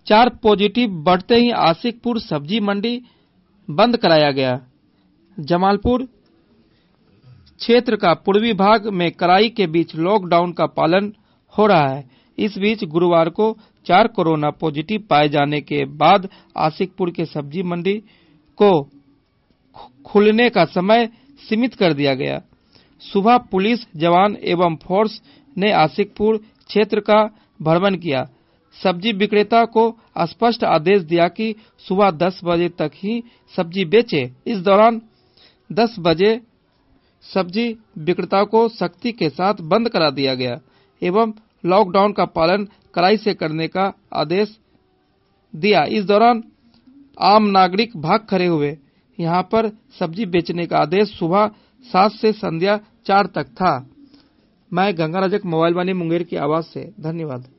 4 positive बढ़ते ही आशिकपुर सब्जी मंडी बंद कराया गया। जमालपुर क्षेत्र का पूर्वी भाग में कड़ाई के बीच लॉकडाउन का पालन हो रहा है। इस बीच गुरुवार को 4 कोरोना पॉजिटिव पाए जाने के बाद आशिकपुर के सब्जी मंडी को खुलने का समय सीमित कर दिया गया। सुबह पुलिस जवान एवं फोर्स ने आशिकपुर क्षेत्र का भ्रमण किया। सब्जी विक्रेता को स्पष्ट आदेश दिया कि सुबह 10 बजे तक ही सब्जी बेचे। इस दौरान 10 बजे सब्जी विक्रेताओं को सख्ती के साथ बंद करा दिया गया एवं लॉकडाउन का पालन कड़ाई से करने का आदेश दिया। इस दौरान आम नागरिक भाग खड़े हुए। यहां पर सब्जी बेचने का आदेश सुबह 7 से संध्या 4 तक था। मैं गंगा रजक मोबाइल वाणी मुंगेर की आवाज से धन्यवाद।